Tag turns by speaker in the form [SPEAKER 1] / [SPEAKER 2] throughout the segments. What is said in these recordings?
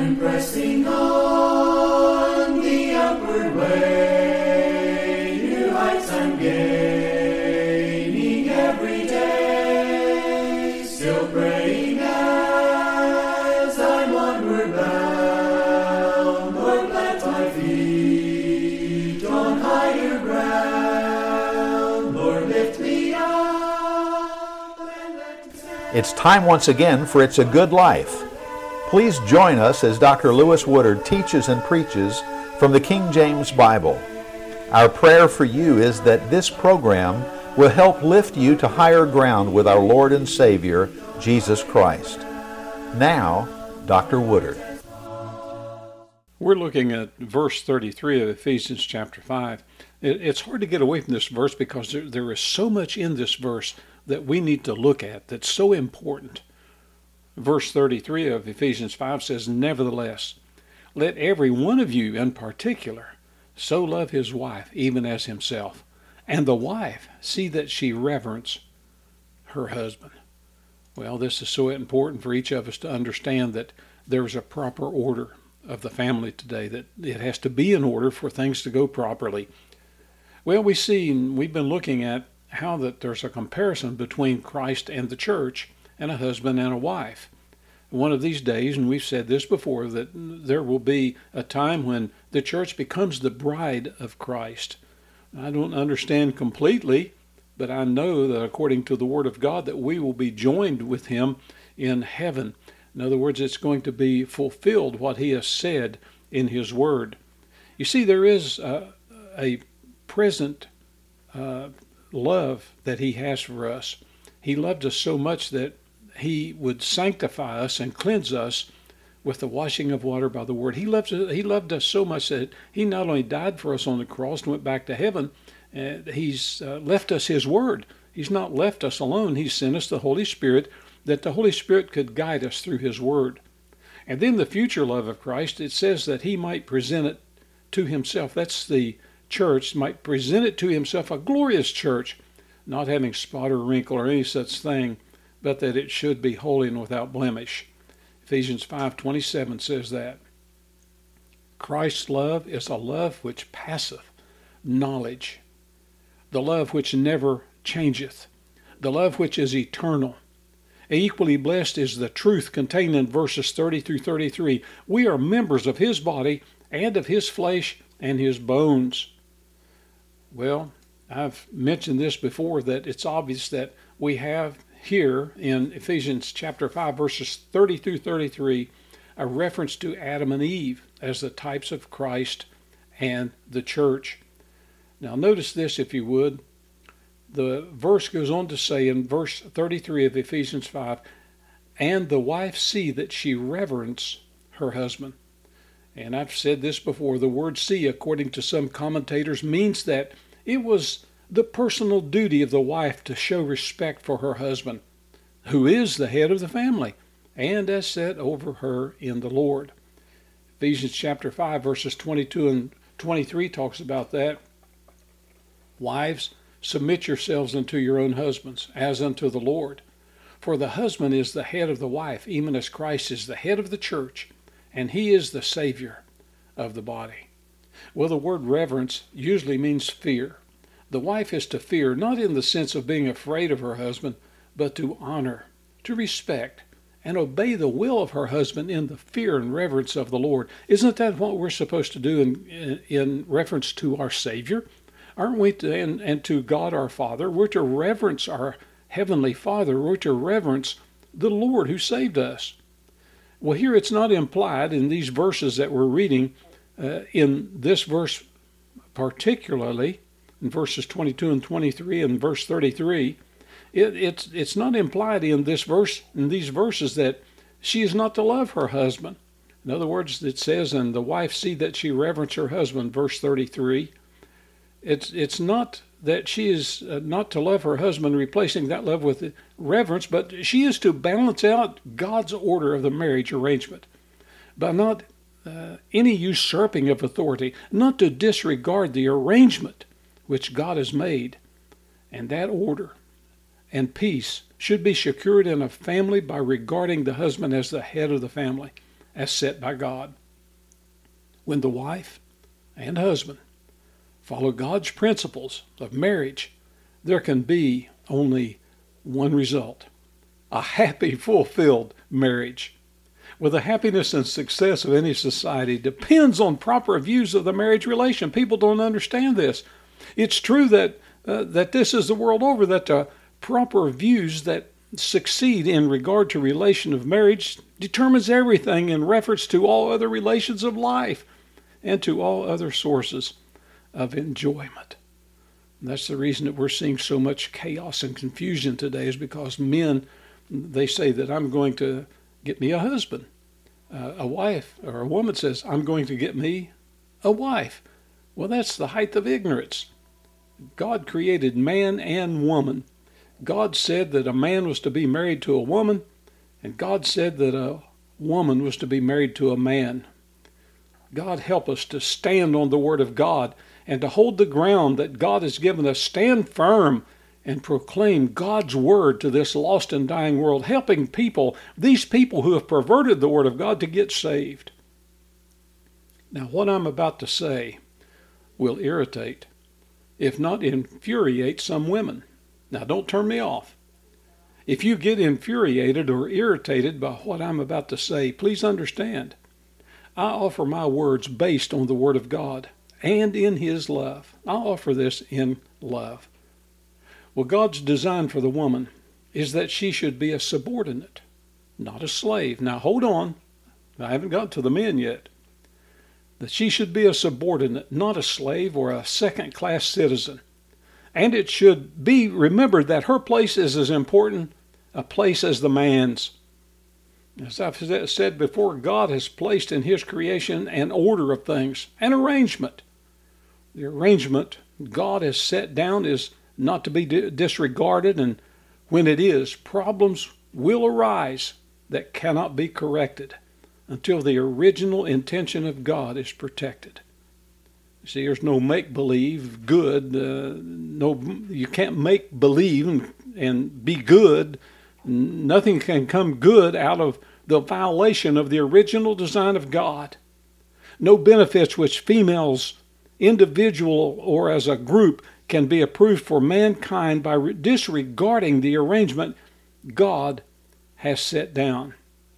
[SPEAKER 1] pressing on the upward way, new heights I'm gaining every day, still praying as I'm onward bound. Lord, plant my feet on higher ground. Lord, lift me up and let me stand.
[SPEAKER 2] It's time once again for It's a Good Life. Please join us as Dr. Lewis Woodard teaches and preaches from the King James Bible. Our prayer for you is that this program will help lift you to higher ground with our Lord and Savior, Jesus Christ. Now, Dr. Woodard.
[SPEAKER 3] We're looking at verse 33 of Ephesians chapter 5. It's hard to get away from this verse because there is so much in this verse that we need to look at that's so important. Verse 33 of Ephesians 5 says, "Nevertheless, let every one of you in particular so love his wife even as himself, and the wife see that she reverence her husband." Well, this is so important for each of us to understand that there's a proper order of the family today, that it has to be in order for things to go properly. Well, we've been looking at how that there's a comparison between Christ and the church and a husband and a wife. One of these days, and we've said this before, that there will be a time when the church becomes the bride of Christ. I don't understand completely, but I know that according to the Word of God that we will be joined with Him in heaven. In other words, it's going to be fulfilled what He has said in His Word. You see, there is a present love that He has for us. He loved us so much that He would sanctify us and cleanse us with the washing of water by the Word. He loved us so much that He not only died for us on the cross and went back to heaven, He's left us His Word. He's not left us alone. He sent us the Holy Spirit, that the Holy Spirit could guide us through His Word. And then the future love of Christ, it says that He might present it to Himself. That's the church, might present it to Himself, a glorious church, not having spot or wrinkle or any such thing, but that it should be holy and without blemish. Ephesians 5:27 says that. Christ's love is a love which passeth knowledge, the love which never changeth, the love which is eternal. Equally blessed is the truth contained in verses 30 through 33. We are members of His body and of His flesh and His bones. Well, I've mentioned this before, that it's obvious that we have here in Ephesians chapter 5, verses 30 through 33, a reference to Adam and Eve as the types of Christ and the church. Now notice this, if you would. The verse goes on to say in verse 33 of Ephesians 5, "And the wife see that she reverence her husband." And I've said this before, the word "see," according to some commentators, means that it was the personal duty of the wife to show respect for her husband, who is the head of the family, and as set over her in the Lord. Ephesians chapter 5, verses 22 and 23 talks about that. "Wives, submit yourselves unto your own husbands, as unto the Lord. For the husband is the head of the wife, even as Christ is the head of the church, and He is the Savior of the body." Well, the word reverence usually means fear. The wife is to fear, not in the sense of being afraid of her husband, but to honor, to respect, and obey the will of her husband in the fear and reverence of the Lord. Isn't that what we're supposed to do in reference to our Savior? Aren't we and to God our Father? We're to reverence our Heavenly Father. We're to reverence the Lord who saved us. Well, here it's not implied in these verses that we're reading, in this verse particularly, in verses 22 and 23 and verse 33, it's not implied in this verse, in these verses, that she is not to love her husband. In other words, it says, "And the wife see that she reverence her husband," verse 33. It's not that she is not to love her husband, replacing that love with reverence, but she is to balance out God's order of the marriage arrangement by not any usurping of authority, not to disregard the arrangement which God has made. And that order and peace should be secured in a family by regarding the husband as the head of the family, as set by God. When the wife and husband follow God's principles of marriage, there can be only one result: a happy, fulfilled marriage. Well, the happiness and success of any society depends on proper views of the marriage relation. People don't understand this. It's true that this is the world over, that the proper views that succeed in regard to relation of marriage determines everything in reference to all other relations of life and to all other sources of enjoyment. And that's the reason that we're seeing so much chaos and confusion today, is because men, they say that I'm going to get me a husband. A wife or a woman says, I'm going to get me a wife. Well, that's the height of ignorance. God created man and woman. God said that a man was to be married to a woman, and God said that a woman was to be married to a man. God help us to stand on the Word of God and to hold the ground that God has given us. Stand firm and proclaim God's Word to this lost and dying world, helping people, these people who have perverted the Word of God, to get saved. Now, what I'm about to say will irritate, if not infuriate, some women. Now, don't turn me off. If you get infuriated or irritated by what I'm about to say, please understand, I offer my words based on the Word of God and in His love. I offer this in love. Well, God's design for the woman is that she should be a subordinate, not a slave. Now, hold on. I haven't got to the men yet. That she should be a subordinate, not a slave or a second-class citizen. And it should be remembered that her place is as important a place as the man's. As I've said before, God has placed in His creation an order of things, an arrangement. The arrangement God has set down is not to be disregarded, and when it is, problems will arise that cannot be corrected until the original intention of God is protected. See, there's no make-believe good. You can't make believe and be good. Nothing can come good out of the violation of the original design of God. No benefits which females, individual or as a group, can be approved for mankind by disregarding the arrangement God has set down.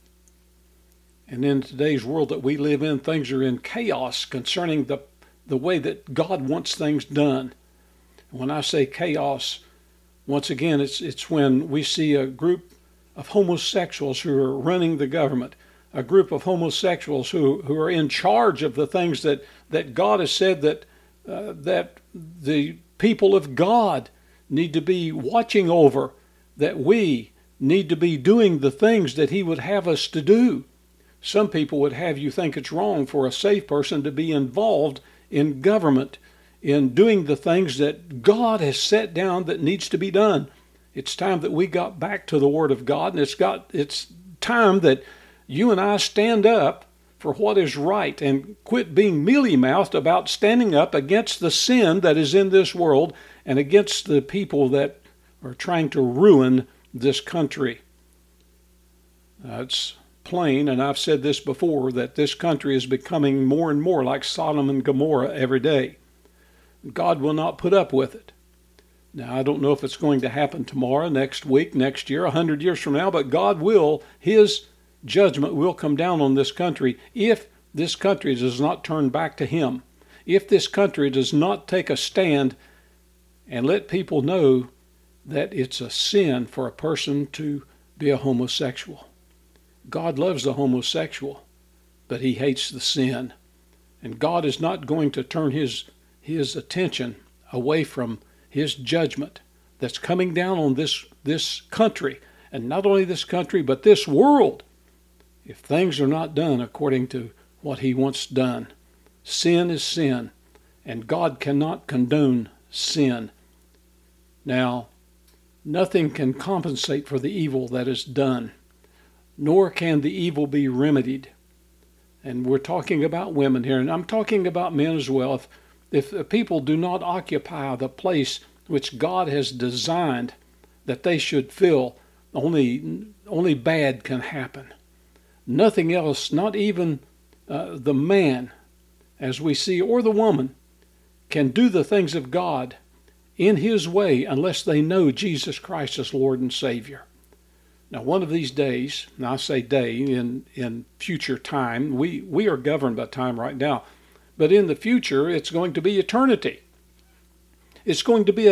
[SPEAKER 3] And in today's world that we live in, things are in chaos concerning the way that God wants things done. When I say chaos, once again, it's when we see a group of homosexuals who are running the government, a group of homosexuals who are in charge of the things that God has said that the people of God need to be watching over, that we need to be doing the things that He would have us to do. Some people would have you think it's wrong for a saved person to be involved in government, in doing the things that God has set down that needs to be done. It's time that we got back to the Word of God, and it's time that you and I stand up for what is right and quit being mealy-mouthed about standing up against the sin that is in this world and against the people that are trying to ruin this country. It's plain, and I've said this before, that this country is becoming more and more like Sodom and Gomorrah every day. God will not put up with it. Now, I don't know if it's going to happen tomorrow, next week, next year, 100 years from now, but God will, His judgment will come down on this country if this country does not turn back to Him. If this country does not take a stand and let people know that it's a sin for a person to be a homosexual. God loves the homosexual, but He hates the sin. And God is not going to turn His attention away from His judgment that's coming down on this country. And not only this country, but this world, if things are not done according to what He wants done. Sin is sin, and God cannot condone sin. Now, nothing can compensate for the evil that is done, nor can the evil be remedied. And we're talking about women here, and I'm talking about men as well. If people do not occupy the place which God has designed that they should fill, only bad can happen. Nothing else, not even the man, as we see, or the woman, can do the things of God in his way unless they know Jesus Christ as Lord and Savior. Now, one of these days, and I say day, in future time, we are governed by time right now, but in the future, it's going to be eternity. It's going to be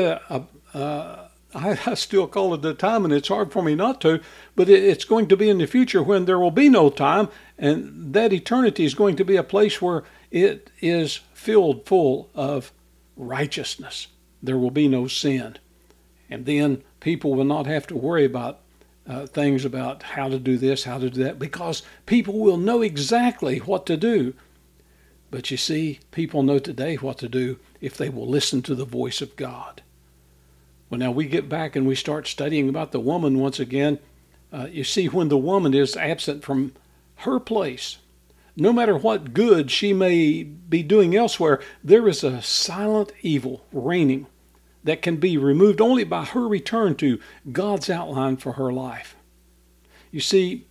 [SPEAKER 3] I still call it the time, and it's hard for me not to, but it's going to be in the future when there will be no time, and that eternity is going to be a place where it is filled full of righteousness. There will be no sin. And then people will not have to worry about things about how to do this, how to do that, because people will know exactly what to do. But you see, people know today what to do if they will listen to the voice of God. Well, now we get back and we start studying about the woman once again. You see, when the woman is absent from her place, no matter what good she may be doing elsewhere, there is a silent evil reigning that can be removed only by her return to God's outline for her life. You see,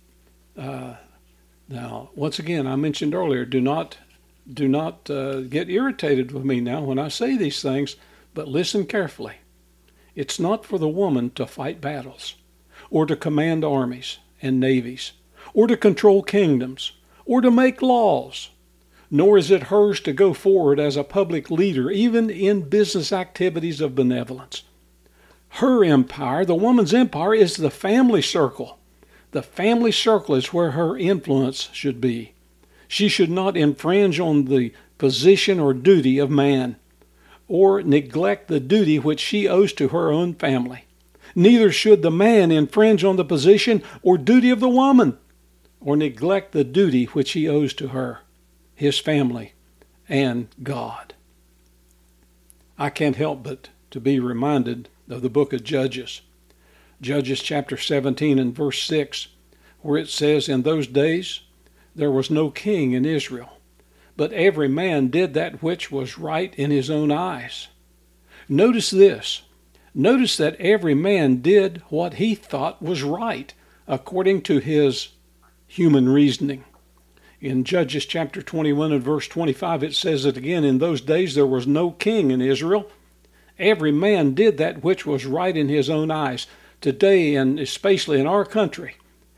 [SPEAKER 3] now, once again, I mentioned earlier, do not get irritated with me now when I say these things, but listen carefully. It's not for the woman to fight battles, or to command armies and navies, or to control kingdoms, or to make laws, nor is it hers to go forward as a public leader, even in business activities of benevolence. Her empire, the woman's empire, is the family circle. The family circle is where her influence should be. She should not infringe on the position or duty of man, or neglect the duty which she owes to her own family. Neither should the man infringe on the position or duty of the woman, or neglect the duty which he owes to her, his family, and God. I can't help but to be reminded of the book of Judges. Judges chapter 17 and verse 6, where it says, "In those days there was no king in Israel, but every man did that which was right in his own eyes." Notice this. Notice that every man did what he thought was right, according to his human reasoning. In Judges chapter 21 and verse 25, it says it again, "In those days there was no king in Israel. Every man did that which was right in his own eyes." Today, and especially in our country,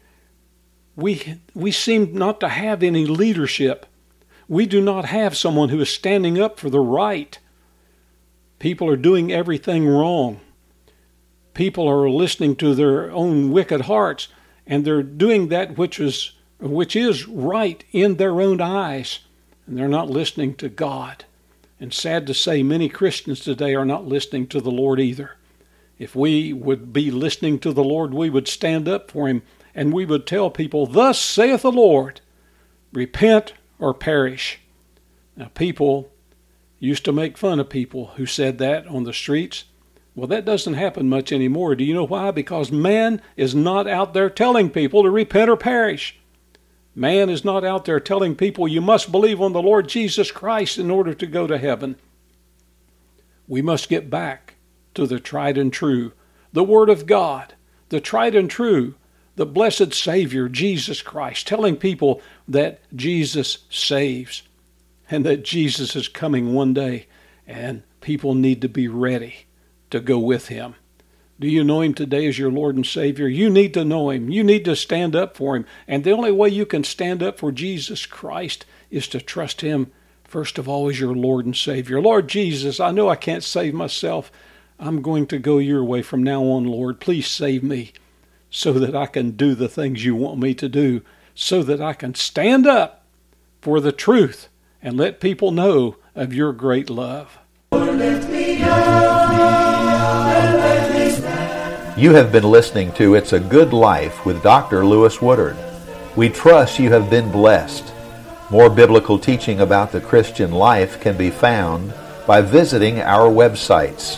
[SPEAKER 3] we seem not to have any leadership. We do not have someone who is standing up for the right. People are doing everything wrong. People are listening to their own wicked hearts, and they're doing that which is right in their own eyes, and they're not listening to God. And sad to say, many Christians today are not listening to the Lord either. If we would be listening to the Lord, we would stand up for Him, and we would tell people, "Thus saith the Lord, repent or perish." Now, people used to make fun of people who said that on the streets. Well, that doesn't happen much anymore. Do you know why? Because man is not out there telling people to repent or perish. Man is not out there telling people you must believe on the Lord Jesus Christ in order to go to heaven. We must get back to the tried and true, the Word of God, the tried and true, the blessed Savior, Jesus Christ, telling people that Jesus saves and that Jesus is coming one day, and people need to be ready to go with Him. Do you know Him today as your Lord and Savior? You need to know Him. You need to stand up for Him. And the only way you can stand up for Jesus Christ is to trust Him, first of all, as your Lord and Savior. Lord Jesus, I know I can't save myself. I'm going to go your way from now on, Lord. Please save me so that I can do the things you want me to do, so that I can stand up for the truth and let people know of your great love.
[SPEAKER 2] You have been listening to It's a Good Life with Dr. Lewis Woodard. We trust you have been blessed. More biblical teaching about the Christian life can be found by visiting our websites,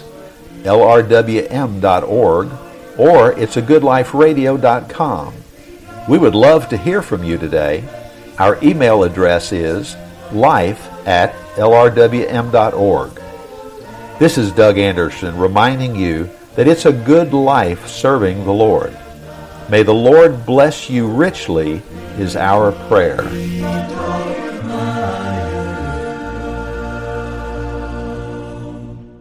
[SPEAKER 2] lrwm.org or it'sagoodliferadio.com. We would love to hear from you today. Our email address is life@lrwm.org. This is Doug Anderson reminding you that it's a good life serving the Lord. May the Lord bless you richly is our prayer.